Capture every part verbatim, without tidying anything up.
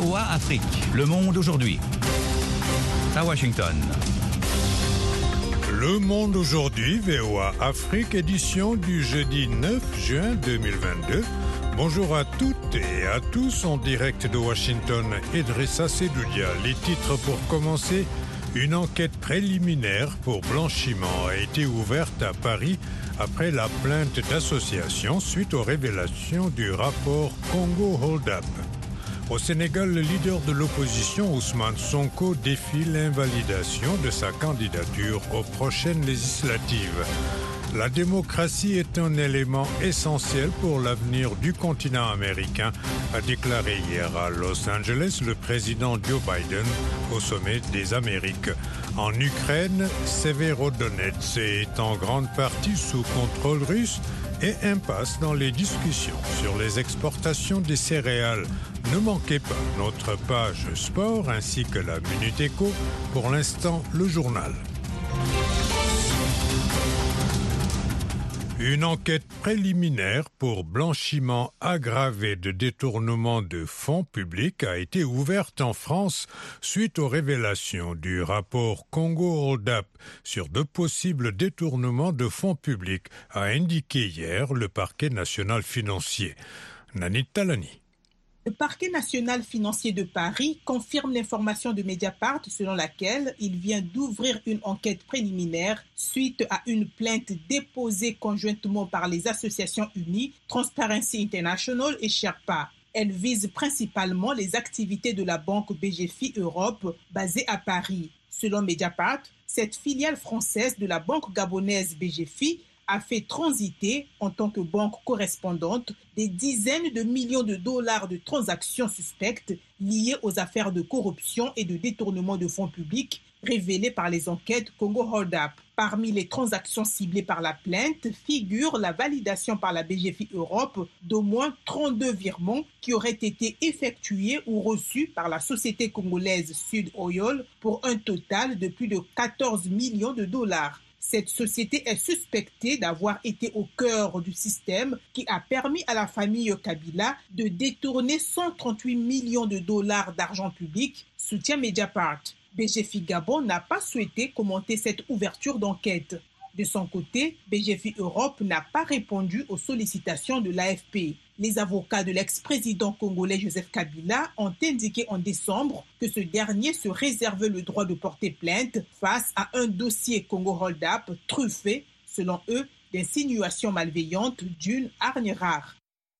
O A Afrique, Le Monde aujourd'hui. À Washington. Le Monde aujourd'hui, V O A Afrique, édition du jeudi neuf juin deux mille vingt-deux. Bonjour à toutes et à tous, en direct de Washington, Idrissa Sedoudia. Les titres pour commencer. Une enquête préliminaire pour blanchiment a été ouverte à Paris après la plainte d'association suite aux révélations du rapport Congo Hold Up. Au Sénégal, le leader de l'opposition, Ousmane Sonko, défie l'invalidation de sa candidature aux prochaines législatives. La démocratie est un élément essentiel pour l'avenir du continent américain, a déclaré hier à Los Angeles le président Joe Biden au sommet des Amériques. En Ukraine, Severodonetsk est en grande partie sous contrôle russe et impasse dans les discussions sur les exportations des céréales. Ne manquez pas notre page sport ainsi que la Minute Éco. Pour l'instant, le journal. Une enquête préliminaire pour blanchiment aggravé de détournement de fonds publics a été ouverte en France suite aux révélations du rapport Congo Hold Up sur de possibles détournements de fonds publics, a indiqué hier le parquet national financier. Nanit Talani. Le parquet national financier de Paris confirme l'information de Mediapart selon laquelle il vient d'ouvrir une enquête préliminaire suite à une plainte déposée conjointement par les associations unies Transparency International et Sherpa. Elle vise principalement les activités de la banque B G F I Europe basée à Paris. Selon Mediapart, cette filiale française de la banque gabonaise B G F I a fait transiter, en tant que banque correspondante, des dizaines de millions de dollars de transactions suspectes liées aux affaires de corruption et de détournement de fonds publics révélées par les enquêtes Congo Hold Up. Parmi les transactions ciblées par la plainte figure la validation par la B G F I Europe d'au moins trente-deux virements qui auraient été effectués ou reçus par la société congolaise Sud Oil pour un total de plus de quatorze millions de dollars. Cette société est suspectée d'avoir été au cœur du système qui a permis à la famille Kabila de détourner cent trente-huit millions de dollars d'argent public, soutient Mediapart. B G F I Gabon n'a pas souhaité commenter cette ouverture d'enquête. De son côté, B G F I Europe n'a pas répondu aux sollicitations de l'A F P. Les avocats de l'ex-président congolais Joseph Kabila ont indiqué en décembre que ce dernier se réservait le droit de porter plainte face à un dossier Congo Hold Up truffé, selon eux, d'insinuations malveillantes d'une hargne rare.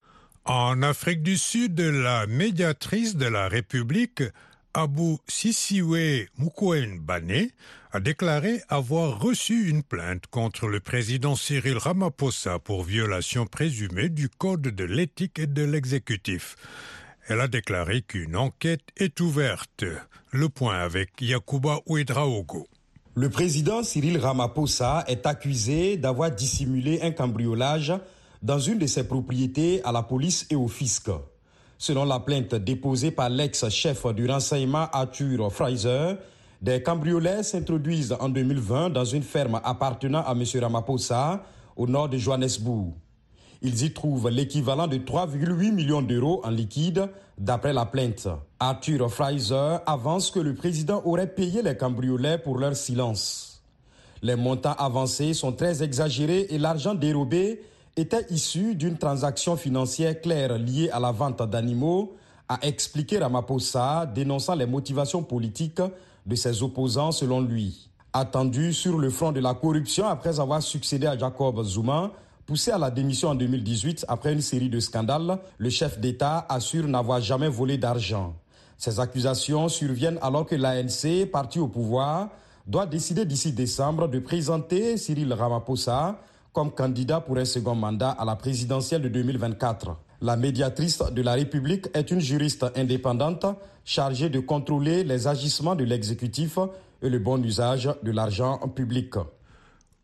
En Afrique du Sud, la médiatrice de la République, Abou Sisiwe Mukwege a déclaré avoir reçu une plainte contre le président Cyril Ramaphosa pour violation présumée du code de l'éthique et de l'exécutif. Elle a déclaré qu'une enquête est ouverte. Le point avec Yacouba Ouedraogo. Le président Cyril Ramaphosa est accusé d'avoir dissimulé un cambriolage dans une de ses propriétés à la police et au fisc. Selon la plainte déposée par l'ex-chef du renseignement Arthur Fraser, des cambrioleurs s'introduisent en deux mille vingt dans une ferme appartenant à M. Ramaphosa au nord de Johannesburg. Ils y trouvent l'équivalent de trois virgule huit millions d'euros en liquide d'après la plainte. Arthur Fraser avance que le président aurait payé les cambrioleurs pour leur silence. Les montants avancés sont très exagérés et l'argent dérobé était issu d'une transaction financière claire liée à la vente d'animaux, a expliqué Ramaphosa, dénonçant les motivations politiques de ses opposants selon lui. Attendu sur le front de la corruption après avoir succédé à Jacob Zuma, poussé à la démission en deux mille dix-huit après une série de scandales, le chef d'État assure n'avoir jamais volé d'argent. Ces accusations surviennent alors que l'A N C, parti au pouvoir, doit décider d'ici décembre de présenter Cyril Ramaphosa comme candidat pour un second mandat à la présidentielle de deux mille vingt-quatre. La médiatrice de la République est une juriste indépendante chargée de contrôler les agissements de l'exécutif et le bon usage de l'argent public.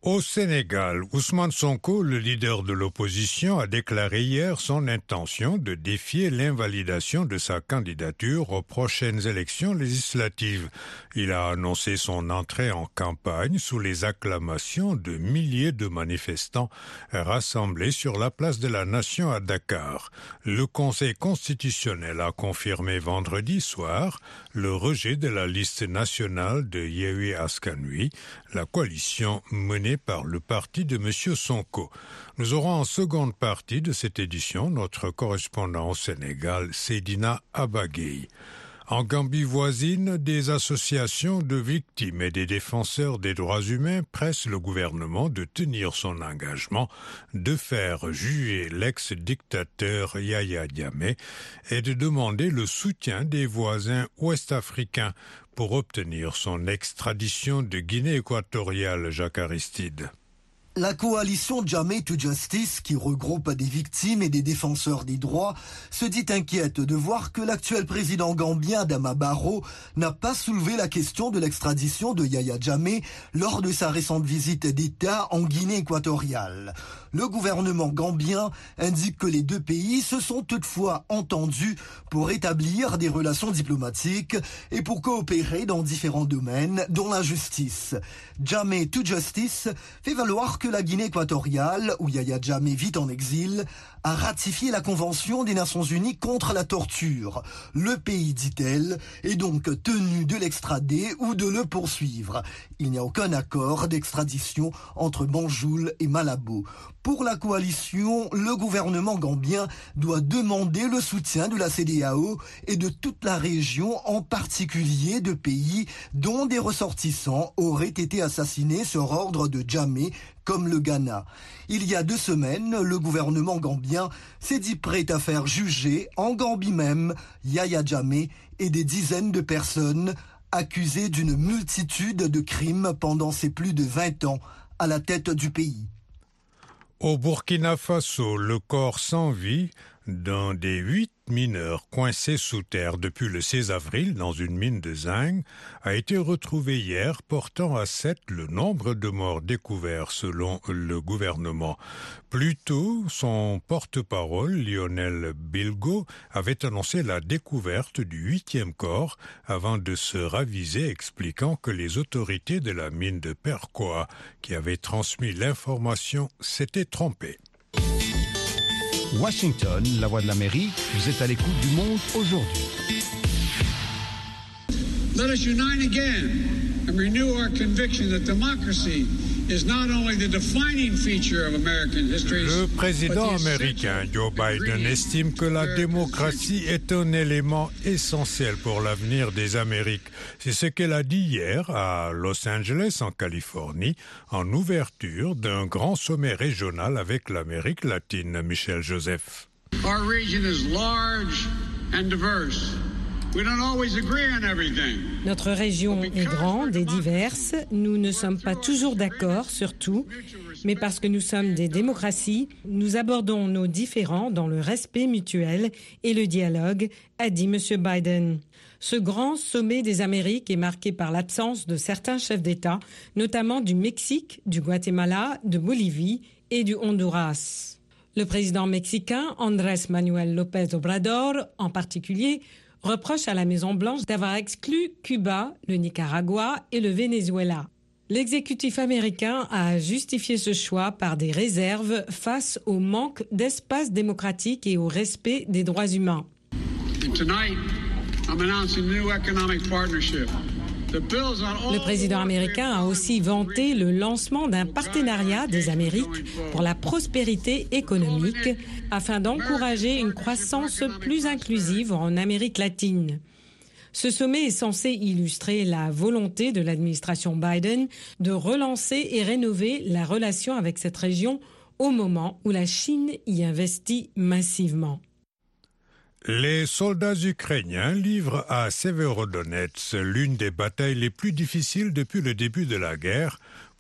Au Sénégal, Ousmane Sonko, le leader de l'opposition, a déclaré hier son intention de défier l'invalidation de sa candidature aux prochaines élections législatives. Il a annoncé son entrée en campagne sous les acclamations de milliers de manifestants rassemblés sur la place de la Nation à Dakar. Le Conseil constitutionnel a confirmé vendredi soir le rejet de la liste nationale de Yewwi Askan Wi, la coalition menée par le parti de M. Sonko. Nous aurons en seconde partie de cette édition notre correspondant au Sénégal, Seydina Abagay. En Gambie voisine, des associations de victimes et des défenseurs des droits humains pressent le gouvernement de tenir son engagement de faire juger l'ex-dictateur Yaya Jammeh et de demander le soutien des voisins ouest-africains pour obtenir son extradition de Guinée équatoriale, Jacques Aristide. La coalition Jammeh to Justice, qui regroupe des victimes et des défenseurs des droits, se dit inquiète de voir que l'actuel président gambien Adama Barrow n'a pas soulevé la question de l'extradition de Yaya Jammeh lors de sa récente visite d'État en Guinée équatoriale. Le gouvernement gambien indique que les deux pays se sont toutefois entendus pour établir des relations diplomatiques et pour coopérer dans différents domaines, dont la justice. Jammeh to Justice fait valoir que la Guinée équatoriale, où Yaya Jammeh vit en exil, a ratifié la Convention des Nations Unies contre la torture. Le pays, dit-elle, est donc tenu de l'extrader ou de le poursuivre. Il n'y a aucun accord d'extradition entre Banjul et Malabo. Pour la coalition, le gouvernement gambien doit demander le soutien de la C E D E A O et de toute la région, en particulier de pays dont des ressortissants auraient été assassinés sur ordre de Jammeh, comme le Ghana. Il y a deux semaines, le gouvernement gambien s'est dit prêt à faire juger, en Gambie même, Yaya Jammeh et des dizaines de personnes accusées d'une multitude de crimes pendant ces plus de vingt ans à la tête du pays. Au Burkina Faso, le corps sans vie d'un des huit mineurs coincés sous terre depuis le seize avril dans une mine de zinc a été retrouvé hier, portant à sept le nombre de morts découverts selon le gouvernement. Plus tôt, son porte-parole, Lionel Bilgo, avait annoncé la découverte du huitième corps avant de se raviser, expliquant que les autorités de la mine de Perkoa, qui avaient transmis l'information, s'étaient trompées. Washington, la voix de l'Amérique, vous êtes à l'écoute du monde aujourd'hui. Let us unite again and renew our conviction that democracy is not only the defining feature of American history. Le président américain Joe Biden estime que la démocratie est un élément essentiel pour l'avenir des Amériques. C'est ce qu'elle a dit hier à Los Angeles, en Californie, en ouverture d'un grand sommet régional avec l'Amérique latine. Michel Joseph. Our region is large and diverse. We don't always agree on everything. Notre région est grande et diverse. Nous ne sommes pas toujours d'accord sur tout, mais parce que nous sommes des démocraties, nous abordons nos différends dans le respect mutuel et le dialogue, a dit M. Biden. Ce grand sommet des Amériques est marqué par l'absence de certains chefs d'État, notamment du Mexique, du Guatemala, de Bolivie et du Honduras. Le président mexicain Andrés Manuel López Obrador, en particulier, reproche à la Maison-Blanche d'avoir exclu Cuba, le Nicaragua et le Venezuela. L'exécutif américain a justifié ce choix par des réserves face au manque d'espace démocratique et au respect des droits humains. And tonight, I'm announcing a new economic partnership. Le président américain a aussi vanté le lancement d'un partenariat des Amériques pour la prospérité économique afin d'encourager une croissance plus inclusive en Amérique latine. Ce sommet est censé illustrer la volonté de l'administration Biden de relancer et rénover la relation avec cette région au moment où la Chine y investit massivement. Les soldats ukrainiens livrent à Severodonetsk l'une des batailles les plus difficiles depuis le début de la guerre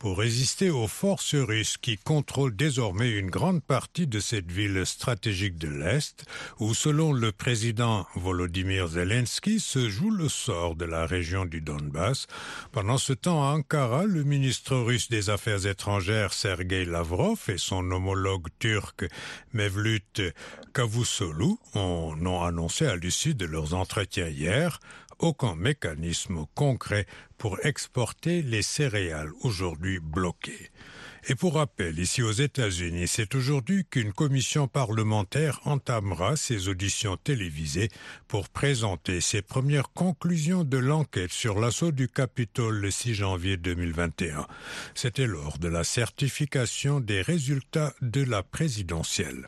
pour résister aux forces russes qui contrôlent désormais une grande partie de cette ville stratégique de l'Est, où, selon le président Volodymyr Zelensky, se joue le sort de la région du Donbass. Pendant ce temps, à Ankara, le ministre russe des Affaires étrangères Sergei Lavrov et son homologue turc Mevlut Cavusoglu ont, ont annoncé à l'issue de leurs entretiens hier aucun mécanisme concret pour exporter les céréales aujourd'hui bloquées. Et pour rappel, ici aux États-Unis, c'est aujourd'hui qu'une commission parlementaire entamera ses auditions télévisées pour présenter ses premières conclusions de l'enquête sur l'assaut du Capitole le six janvier deux mille vingt et un. C'était lors de la certification des résultats de la présidentielle.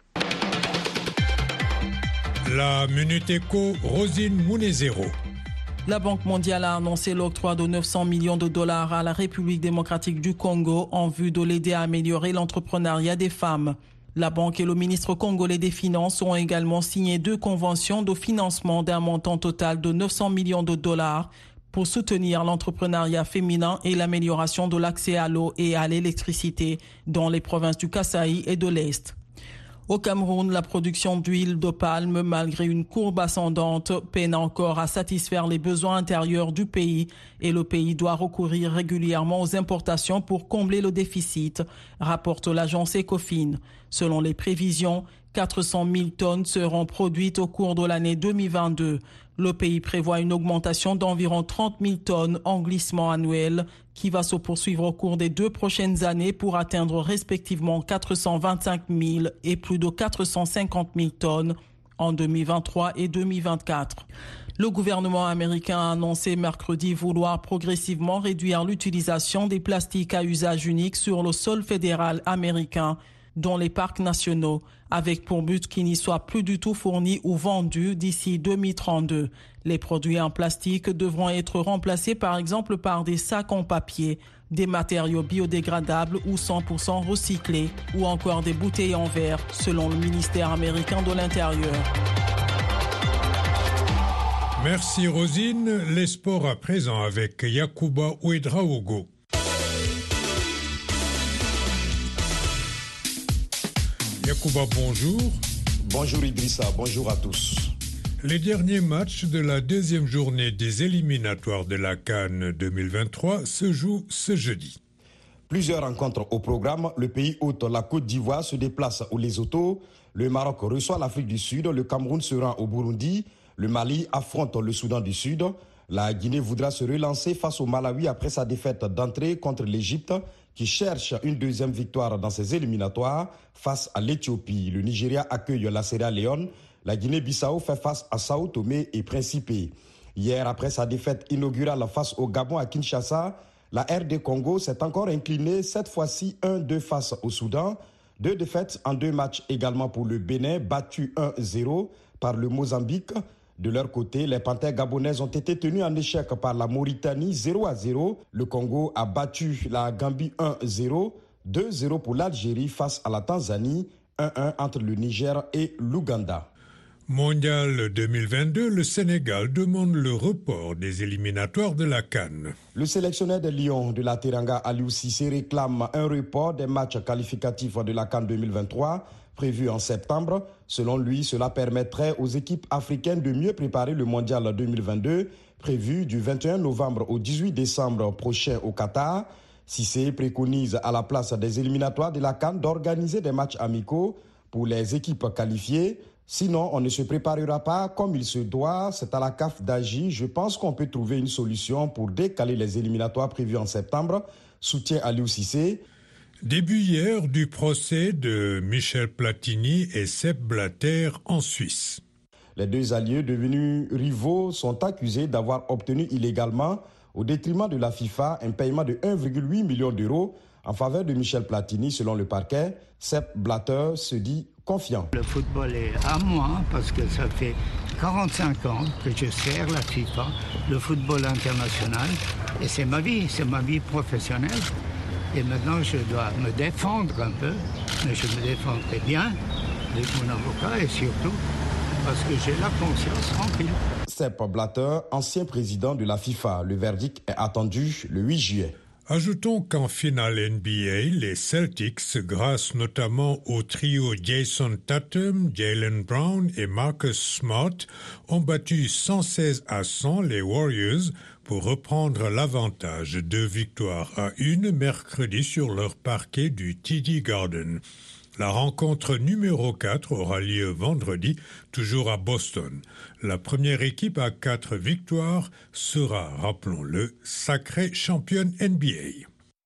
La Minute Éco, Rosine Munezero. La Banque mondiale a annoncé l'octroi de neuf cents millions de dollars à la République démocratique du Congo en vue de l'aider à améliorer l'entrepreneuriat des femmes. La Banque et le ministre congolais des Finances ont également signé deux conventions de financement d'un montant total de neuf cents millions de dollars pour soutenir l'entrepreneuriat féminin et l'amélioration de l'accès à l'eau et à l'électricité dans les provinces du Kasaï et de l'Est. Au Cameroun, la production d'huile de palme, malgré une courbe ascendante, peine encore à satisfaire les besoins intérieurs du pays et le pays doit recourir régulièrement aux importations pour combler le déficit, rapporte l'agence Ecofin. Selon les prévisions, quatre cent mille tonnes seront produites au cours de l'année deux mille vingt-deux. Le pays prévoit une augmentation d'environ trente mille tonnes en glissement annuel qui va se poursuivre au cours des deux prochaines années pour atteindre respectivement quatre cent vingt-cinq mille et plus de quatre cent cinquante mille tonnes en deux mille vingt-trois et deux mille vingt-quatre. Le gouvernement américain a annoncé mercredi vouloir progressivement réduire l'utilisation des plastiques à usage unique sur le sol fédéral américain dans les parcs nationaux, avec pour but qu'ils n'y soient plus du tout fournis ou vendus d'ici deux mille trente-deux. Les produits en plastique devront être remplacés par exemple par des sacs en papier, des matériaux biodégradables ou cent pour cent recyclés, ou encore des bouteilles en verre, selon le ministère américain de l'Intérieur. Merci Rosine. Les sports à présent avec Yacouba Ouedraogo. Yacouba, bonjour. Bonjour Idrissa, bonjour à tous. Les derniers matchs de la deuxième journée des éliminatoires de la CAN deux mille vingt-trois se jouent ce jeudi. Plusieurs rencontres au programme. Le pays hôte, la Côte d'Ivoire, se déplace au Lesotho. Le Maroc reçoit l'Afrique du Sud. Le Cameroun se rend au Burundi. Le Mali affronte le Soudan du Sud. La Guinée voudra se relancer face au Malawi après sa défaite d'entrée contre l'Égypte, qui cherche une deuxième victoire dans ses éliminatoires face à l'Éthiopie. Le Nigeria accueille la Sierra Leone. La Guinée-Bissau fait face à Sao Tomé et Principe. Hier, après sa défaite inaugurale face au Gabon à Kinshasa, la R D Congo s'est encore inclinée, cette fois-ci un deux face au Soudan. Deux défaites en deux matchs également pour le Bénin, battu un zéro par le Mozambique. De leur côté, les Panthères gabonaises ont été tenues en échec par la Mauritanie zéro à zéro. Le Congo a battu la Gambie un zéro. deux zéro pour l'Algérie face à la Tanzanie. un un entre le Niger et l'Ouganda. Mondial deux mille vingt-deux, le Sénégal demande le report des éliminatoires de la CAN. Le sélectionneur de Lyon de la Teranga, Aliou Cissé, réclame un report des matchs qualificatifs de la CAN deux mille vingt-trois prévu en septembre. Selon lui, cela permettrait aux équipes africaines de mieux préparer le Mondial deux mille vingt-deux, prévu du vingt et un novembre au dix-huit décembre prochain au Qatar. Cissé préconise à la place des éliminatoires de la CAN d'organiser des matchs amicaux pour les équipes qualifiées. Sinon, on ne se préparera pas comme il se doit. C'est à la C A F d'agir. Je pense qu'on peut trouver une solution pour décaler les éliminatoires prévus en septembre. Soutient Aliou Cissé. Début hier du procès de Michel Platini et Sepp Blatter en Suisse. Les deux alliés devenus rivaux sont accusés d'avoir obtenu illégalement, au détriment de la FIFA, un paiement de un virgule huit million d'euros en faveur de Michel Platini. Selon le parquet, Sepp Blatter se dit confiant. Le football est à moi parce que ça fait quarante-cinq ans que je sers la FIFA, le football international, et c'est ma vie, c'est ma vie professionnelle. Et maintenant, je dois me défendre un peu, mais je me défendrai bien avec mon avocat et surtout parce que j'ai la conscience tranquille. Sepp Blatter, ancien président de la FIFA. Le verdict est attendu le huit juillet. Ajoutons qu'en finale N B A, les Celtics, grâce notamment au trio Jason Tatum, Jaylen Brown et Marcus Smart, ont battu cent seize à cent les Warriors pour reprendre l'avantage de victoire à une mercredi sur leur parquet du T D Garden. La rencontre numéro quatre aura lieu vendredi, toujours à Boston. La première équipe à quatre victoires sera, rappelons-le, sacrée championne N B A.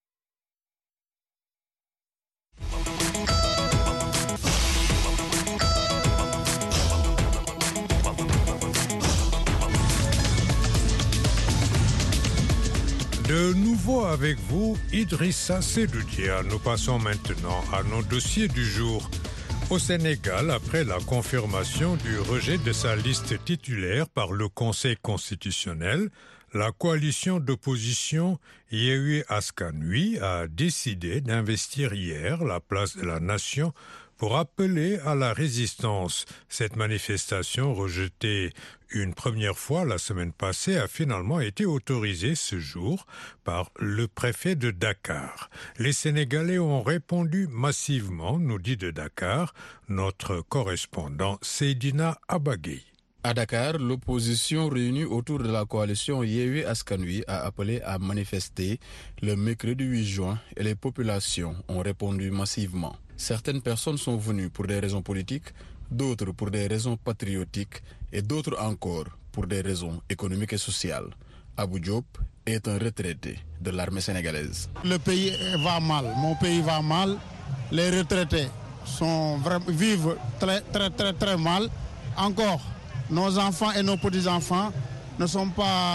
De nouveau avec vous, Idrissa Seloudia. Nous passons maintenant à nos dossiers du jour. Au Sénégal, après la confirmation du rejet de sa liste titulaire par le Conseil constitutionnel, la coalition d'opposition Yewwi Askan Wi a décidé d'investir hier la place de la nation pour appeler à la résistance. Cette manifestation, rejetée une première fois la semaine passée, a finalement été autorisée ce jour par le préfet de Dakar. Les Sénégalais ont répondu massivement, nous dit de Dakar notre correspondant Seydina Abagui. À Dakar, l'opposition réunie autour de la coalition Yewwi Askan Wi a appelé à manifester le mercredi huit juin et les populations ont répondu massivement. Certaines personnes sont venues pour des raisons politiques, d'autres pour des raisons patriotiques et d'autres encore pour des raisons économiques et sociales. Abou Diop est un retraité de l'armée sénégalaise. Le pays va mal, mon pays va mal, les retraités sont vraiment, vivent très très très très mal. Encore, nos enfants et nos petits-enfants ne sont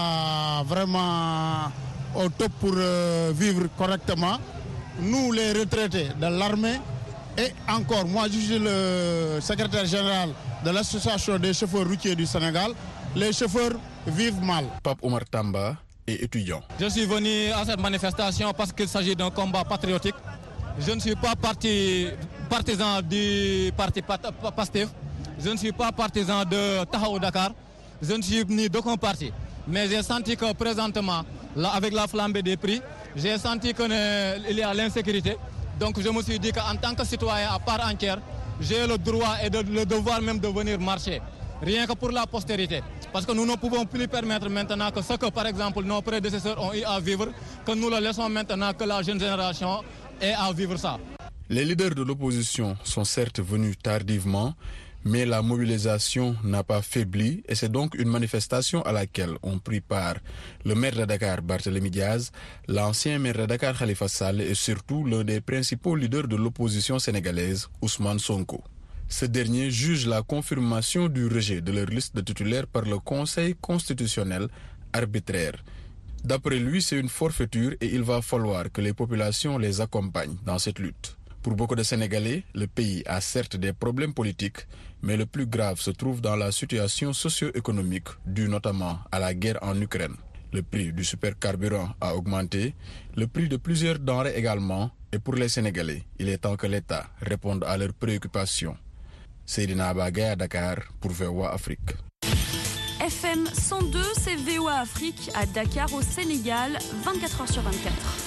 pas vraiment au top pour euh, vivre correctement. Nous, les retraités de l'armée, et encore, moi je suis le secrétaire général de l'association des chauffeurs routiers du Sénégal, les chauffeurs vivent mal. Pape Omar Tamba est étudiant. Je suis venu à cette manifestation parce qu'il s'agit d'un combat patriotique. Je ne suis pas parti, partisan du parti Pastef. Je ne suis pas partisan de Tahaou Dakar. Je ne suis ni d'aucun parti. Mais j'ai senti que présentement, là, avec la flambée des prix, j'ai senti qu'il y a l'insécurité. Donc je me suis dit qu'en tant que citoyen à part entière, j'ai le droit et le devoir même de venir marcher. Rien que pour la postérité. Parce que nous ne pouvons plus permettre maintenant que ce que par exemple nos prédécesseurs ont eu à vivre, que nous le laissons maintenant que la jeune génération ait à vivre ça. Les leaders de l'opposition sont certes venus tardivement, mais la mobilisation n'a pas faibli et c'est donc une manifestation à laquelle ont pris part le maire de Dakar, Barthélémy Diaz, l'ancien maire de Dakar, Khalifa Sall et surtout l'un des principaux leaders de l'opposition sénégalaise, Ousmane Sonko. Ce dernier juge la confirmation du rejet de leur liste de titulaires par le Conseil constitutionnel arbitraire. D'après lui, c'est une forfaiture et il va falloir que les populations les accompagnent dans cette lutte. Pour beaucoup de Sénégalais, le pays a certes des problèmes politiques, mais le plus grave se trouve dans la situation socio-économique due notamment à la guerre en Ukraine. Le prix du supercarburant a augmenté, le prix de plusieurs denrées également, et pour les Sénégalais, il est temps que l'État réponde à leurs préoccupations. Seydina Abagui à Dakar pour V O A Afrique. F M cent deux, c'est V O A Afrique à Dakar au Sénégal, vingt-quatre heures sur vingt-quatre.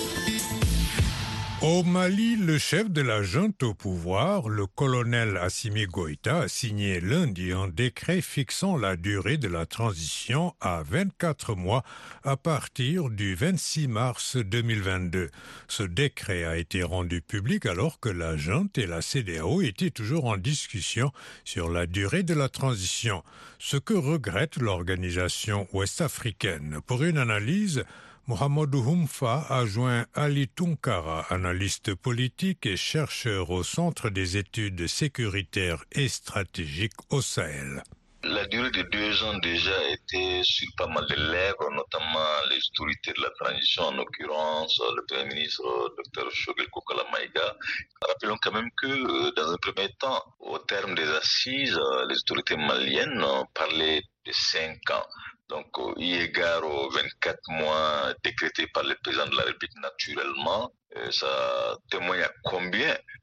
Au Mali, le chef de la junte au pouvoir, le colonel Assimi Goïta, a signé lundi un décret fixant la durée de la transition à vingt-quatre mois à partir du vingt-six mars deux mille vingt-deux. Ce décret a été rendu public alors que la junte et la C E D E A O étaient toujours en discussion sur la durée de la transition, ce que regrette l'organisation ouest-africaine. Pour une analyse, Mohamedou Humfa a joint Ali Tunkara, analyste politique et chercheur au Centre des études sécuritaires et stratégiques au Sahel. La durée de deux ans déjà était sur pas mal de lèvres, notamment les autorités de la transition, en l'occurrence le Premier ministre Dr Shogel Kokala Maïga. Rappelons quand même que dans un premier temps, au terme des assises, les autorités maliennes parlaient de cinq ans. Donc, eu égard aux vingt-quatre mois décrétés par le président de la République naturellement, ça témoigne à combien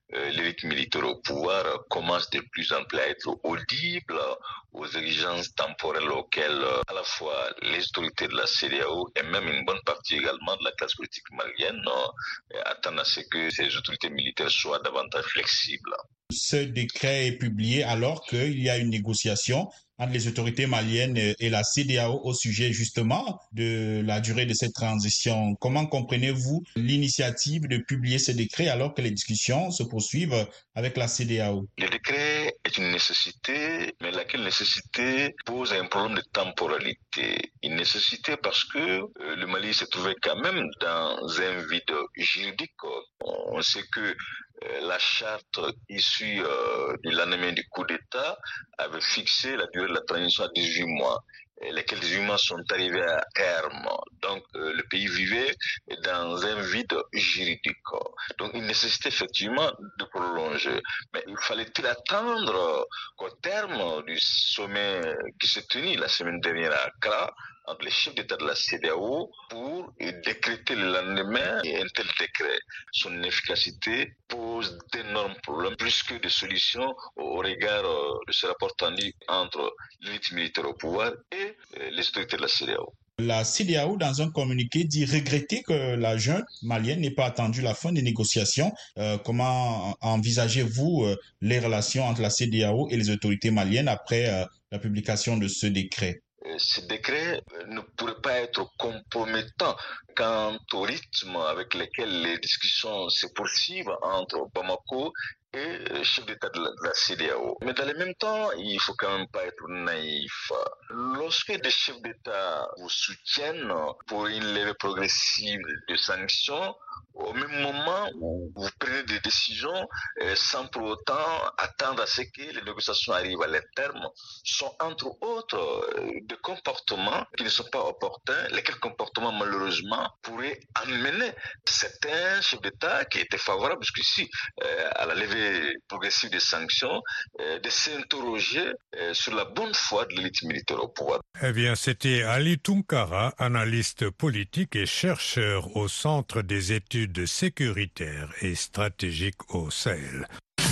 euh, l'élite militaire au pouvoir commence de plus en plus à être audible aux exigences temporelles auxquelles euh, à la fois les autorités de la C E D E A O et même une bonne partie également de la classe politique malienne euh, attendent à ce que ces autorités militaires soient davantage flexibles. Ce décret est publié alors qu'il y a une négociation entre les autorités maliennes et la C E D E A O au sujet justement de la durée de cette transition. Comment comprenez-vous l'initiative de publier ce décret alors que les discussions se poursuivent avec la C E D E A O? Le décret est une nécessité, mais laquelle nécessité pose un problème de temporalité. Une nécessité parce que euh, le Mali se trouvait quand même dans un vide juridique. On sait que euh, la charte issue euh, du lendemain du coup d'État avait fixé la durée de la transition à dix-huit mois. Et lesquels dix-huit mois sont arrivés à terme. Donc, euh, le pays vivait dans un vide juridique. Donc, il nécessitait effectivement de prolonger. Mais il fallait-il attendre qu'au terme du sommet qui s'est tenu la semaine dernière à Accra, entre les chefs d'État de la C E D E A O pour décréter le lendemain un tel décret. Son efficacité pose d'énormes problèmes, plus que des solutions au regard de ce rapport tendu entre l'élite militaire au pouvoir et les autorités de la C E D E A O. La C E D E A O, dans un communiqué, dit regretter que la junte malienne n'ait pas attendu la fin des négociations. Euh, comment envisagez-vous euh, les relations entre la C E D E A O et les autorités maliennes après euh, la publication de ce décret? Ce décret ne pourrait pas être compromettant quant au rythme avec lequel les discussions se poursuivent entre Bamako et le chef d'État de la C E D E A O. Mais dans le même temps, il faut quand même pas être naïf. Lorsque des chefs d'État vous soutiennent pour une levée progressive de sanctions, au même moment, vous prenez des décisions euh, sans pour autant attendre à ce que les négociations arrivent à leur terme, sont entre autres euh, des comportements qui ne sont pas opportuns, lesquels comportements malheureusement pourraient amener certains chefs d'État qui étaient favorables jusqu'ici euh, à la levée progressive des sanctions, euh, de s'interroger euh, sur la bonne foi de l'élite militaire au pouvoir. Eh bien, c'était Ali Tunkara, analyste politique et chercheur au Centre des études sécuritaires et stratégiques au Sahel.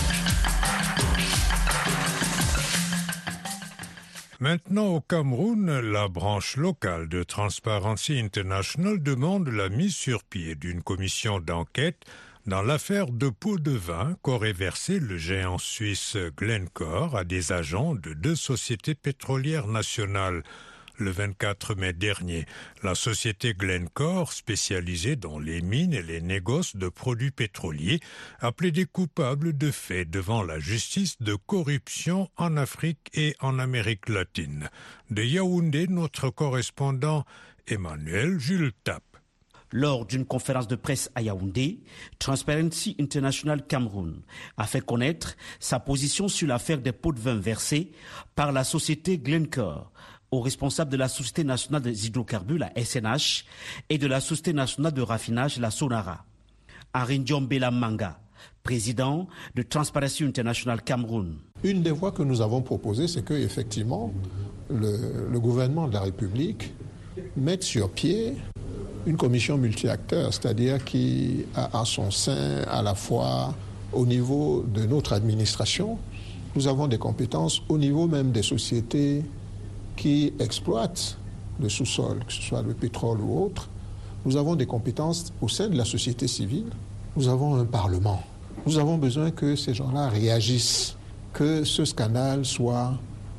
Maintenant, au Cameroun, la branche locale de Transparency International demande la mise sur pied d'une commission d'enquête dans l'affaire de pots de vin qu'aurait versé le géant suisse Glencore à des agents de deux sociétés pétrolières nationales. Le vingt-quatre mai dernier, la société Glencore, spécialisée dans les mines et les négoces de produits pétroliers, a plaidé coupable de faits devant la justice de corruption en Afrique et en Amérique latine. De Yaoundé, notre correspondant Emmanuel Jules Tap. Lors d'une conférence de presse à Yaoundé, Transparency International Cameroun a fait connaître sa position sur l'affaire des pots de vin versés par la société Glencore aux responsables de la Société nationale des hydrocarbures, la S N H, et de la Société nationale de raffinage, la Sonara. Arindiom Bela Manga, président de Transparency International Cameroun. Une des voies que nous avons proposées, c'est que effectivement, le, le gouvernement de la République mette sur pied une commission multi-acteurs, c'est-à-dire qui a en son sein à la fois au niveau de notre administration, nous avons des compétences au niveau même des sociétés qui exploitent le sous-sol, que ce soit le pétrole ou autre. Nous avons des compétences au sein de la société civile. Nous avons un parlement. Nous avons besoin que ces gens-là réagissent, que ce scandale soit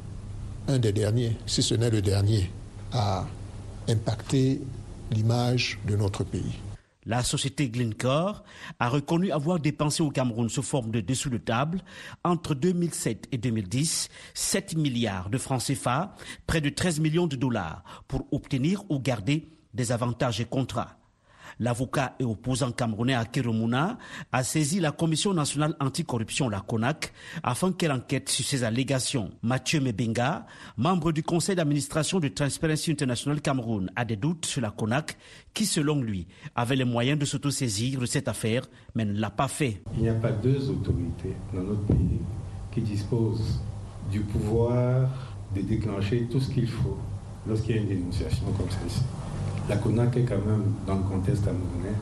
un des derniers, si ce n'est le dernier, à impacter l'image de notre pays. La société Glencore a reconnu avoir dépensé au Cameroun sous forme de dessous de table, entre deux mille sept et deux mille dix, sept milliards de francs C F A, près de treize millions de dollars, pour obtenir ou garder des avantages et contrats. L'avocat et opposant camerounais Akeromouna Mouna a saisi la Commission nationale anticorruption, la CONAC, afin qu'elle enquête sur ces allégations. Mathieu Mebenga, membre du conseil d'administration de Transparency International Cameroun, a des doutes sur la CONAC qui, selon lui, avait les moyens de s'autosaisir de cette affaire, mais ne l'a pas fait. Il n'y a pas deux autorités dans notre pays qui disposent du pouvoir de déclencher tout ce qu'il faut lorsqu'il y a une dénonciation comme celle-ci. La CONAC est quand même, dans le contexte camerounais,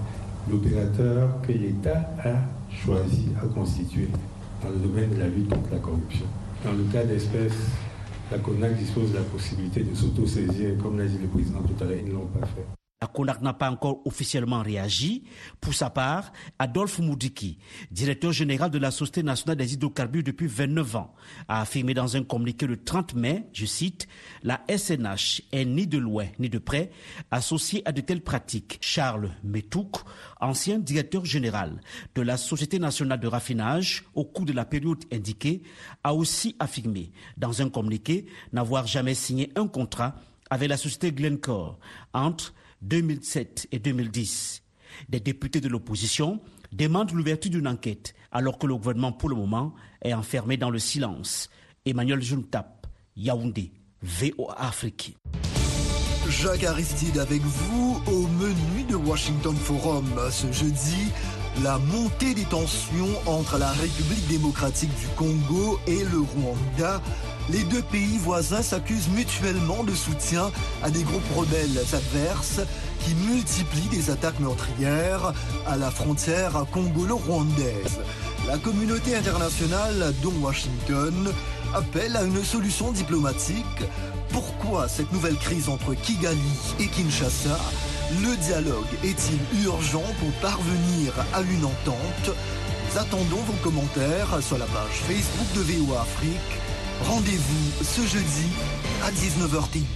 l'opérateur que l'État a choisi à constituer dans le domaine de la lutte contre la corruption. Dans le cas d'espèce, la CONAC dispose de la possibilité de s'auto-saisir, comme l'a dit le président tout à l'heure, ils ne l'ont pas fait. La CONAC n'a pas encore officiellement réagi. Pour sa part, Adolphe Moudiki, directeur général de la Société nationale des hydrocarbures depuis vingt-neuf ans, a affirmé dans un communiqué le trente mai, je cite, « La S N H est ni de loin ni de près associée à de telles pratiques ». Charles Metouk, ancien directeur général de la Société nationale de raffinage au cours de la période indiquée, a aussi affirmé dans un communiqué n'avoir jamais signé un contrat avec la société Glencore entre deux mille sept et deux mille dix. Des députés de l'opposition demandent l'ouverture d'une enquête alors que le gouvernement pour le moment est enfermé dans le silence. Emmanuel Juntap, Yaoundé, V O A Afrique. Jacques Aristide avec vous au menu de Washington Forum ce jeudi. La montée des tensions entre la République démocratique du Congo et le Rwanda. Les deux pays voisins s'accusent mutuellement de soutien à des groupes rebelles adverses qui multiplient des attaques meurtrières à la frontière congolo-rwandaise. La communauté internationale, dont Washington, appelle à une solution diplomatique. Pourquoi cette nouvelle crise entre Kigali et Kinshasa ? Le dialogue est-il urgent pour parvenir à une entente ? Nous attendons vos commentaires sur la page Facebook de V O A Afrique. Rendez-vous ce jeudi à dix-neuf heures T U.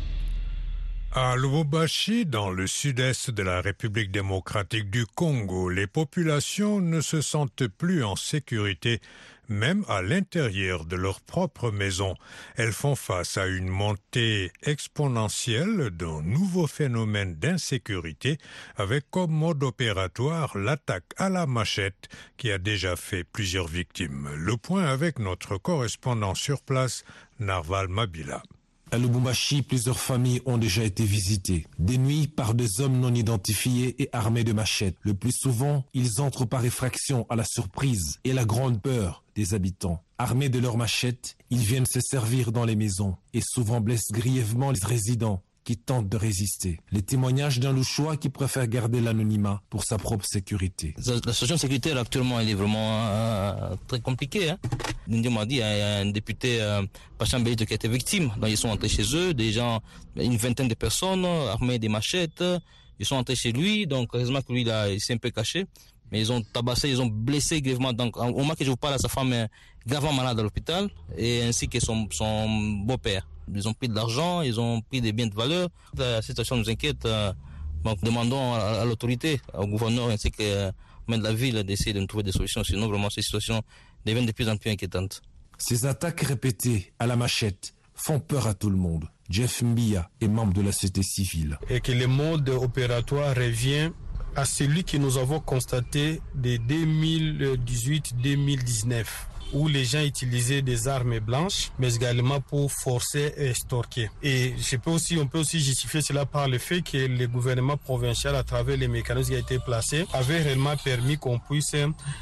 À Lubumbashi, dans le sud-est de la République démocratique du Congo, les populations ne se sentent plus en sécurité, même à l'intérieur de leur propre maison. Elles font face à une montée exponentielle d'un nouveau phénomène d'insécurité avec comme mode opératoire l'attaque à la machette qui a déjà fait plusieurs victimes. Le point avec notre correspondant sur place, Narval Mabila. À Lubumbashi, plusieurs familles ont déjà été visitées. Des nuits par des hommes non identifiés et armés de machettes. Le plus souvent, ils entrent par effraction à la surprise et la grande peur des habitants. Armés de leurs machettes, ils viennent se servir dans les maisons et souvent blessent grièvement les résidents qui tentent de résister. Les témoignages d'un Louchois qui préfère garder l'anonymat pour sa propre sécurité. La situation sécuritaire actuellement, elle est vraiment euh, très compliquée. Hein. Nindy m'a dit, il y a un député euh, Pachambelito qui a été victime. Donc ils sont entrés chez eux, des gens, une vingtaine de personnes armées des machettes. Ils sont entrés chez lui, donc heureusement que lui, il, a, il s'est un peu caché. Mais ils ont tabassé, ils ont blessé grièvement. Donc au moment que je vous parle, sa femme est gravement malade à l'hôpital, et ainsi que son, son beau-père. Ils ont pris de l'argent, ils ont pris des biens de valeur. La situation nous inquiète. Donc demandons à, à l'autorité, au gouverneur ainsi que euh, même de la ville d'essayer de nous trouver des solutions. Sinon vraiment ces situations deviennent de plus en plus inquiétantes. Ces attaques répétées à la machette font peur à tout le monde. Jeff Mbia est membre de la société civile. Et que le mode opératoire revient à celui que nous avons constaté de deux mille dix-huit deux mille dix-neuf. Où les gens utilisaient des armes blanches, mais également pour forcer et extorquer. Et je peux aussi, on peut aussi justifier cela par le fait que le gouvernement provincial, à travers les mécanismes qui ont été placés, avait réellement permis qu'on puisse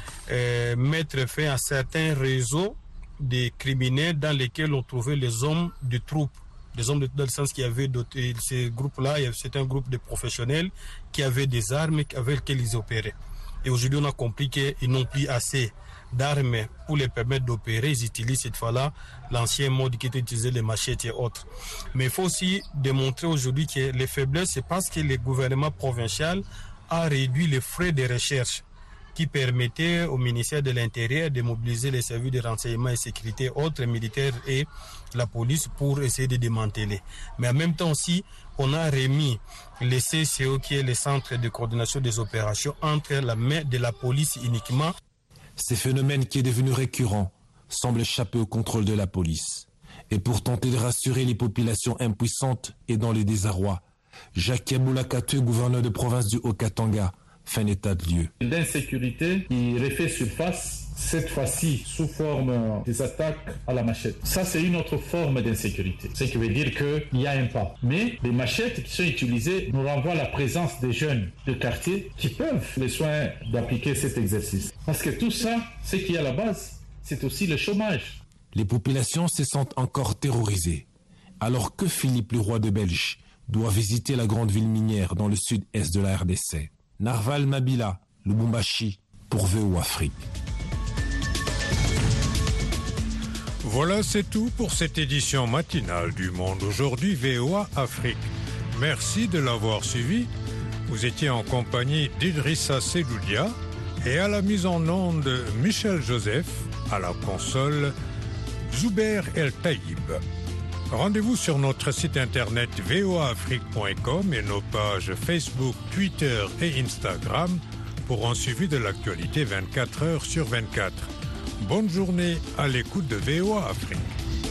euh, mettre fin à certains réseaux de criminels dans lesquels on trouvait les hommes de troupes. Des hommes de, dans le sens qu'il y avait d'autres, ces groupes-là, c'est un groupe de professionnels qui avaient des armes avec lesquelles ils opéraient. Et aujourd'hui, on a compris qu'ils n'ont plus assez d'armes pour les permettre d'opérer. Ils utilisent cette fois-là l'ancien mode qui était utilisé, les machettes et autres. Mais il faut aussi démontrer aujourd'hui que les faiblesses, c'est parce que le gouvernement provincial a réduit les frais de recherche qui permettaient au ministère de l'Intérieur de mobiliser les services de renseignement et sécurité, autres militaires et la police pour essayer de démanteler. Mais en même temps aussi, on a remis le C C O, qui est le centre de coordination des opérations, entre la main de la police uniquement. Ces phénomènes qui est devenu récurrent semblent échapper au contrôle de la police. Et pour tenter de rassurer les populations impuissantes et dans le désarroi, Jacques Boulakatue, gouverneur de province du Haut-Katanga, fait un état de lieu. L'insécurité qui refait surface, cette fois-ci sous forme des attaques à la machette. Ça, c'est une autre forme d'insécurité. Ce qui veut dire qu'il y a un pas. Mais les machettes qui sont utilisées nous renvoient à la présence des jeunes de quartier qui peuvent les soins d'appliquer cet exercice. Parce que tout ça, ce qui est à la base, c'est aussi le chômage. Les populations se sentent encore terrorisées. Alors que Philippe, le roi de Belge, doit visiter la grande ville minière dans le sud-est de la R D C. Narval Mabila, Lubumbashi, pour V O Afrique. Voilà, c'est tout pour cette édition matinale du Monde Aujourd'hui V O A Afrique. Merci de l'avoir suivi. Vous étiez en compagnie d'Idrissa Sedoudia et à la mise en onde Michel Joseph, à la console Zuber El Taïb. Rendez-vous sur notre site internet v o a afrique point com et nos pages Facebook, Twitter et Instagram pour un suivi de l'actualité vingt-quatre heures sur vingt-quatre. Bonne journée à l'écoute de V O A Afrique.